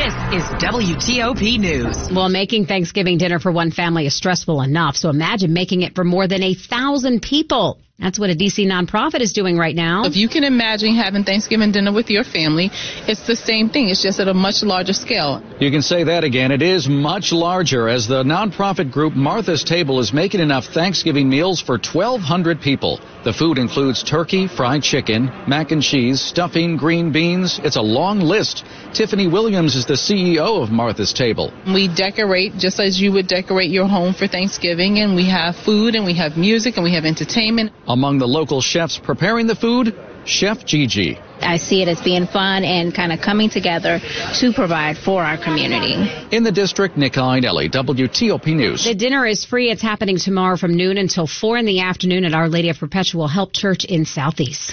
This is WTOP News. Well, making Thanksgiving dinner for one family is stressful enough, so imagine making it for more than 1,000 people. That's what a D.C. nonprofit is doing right now. If you can imagine having Thanksgiving dinner with your family, it's the same thing. It's just at a much larger scale. You can say that again. It is much larger, as the nonprofit group Martha's Table is making enough Thanksgiving meals for 1,200 people. The food includes turkey, fried chicken, mac and cheese, stuffing, green beans. It's a long list. Tiffany Williams is the CEO of Martha's Table. We decorate just as you would decorate your home for Thanksgiving, and we have food, and we have music, and we have entertainment. Among the local chefs preparing the food, Chef Gigi. I see it as being fun and kind of coming together to provide for our community. In the district, Nick Iannelli, WTOP News. The dinner is free. It's happening tomorrow from noon until 4 in the afternoon at Our Lady of Perpetual Help Church in Southeast.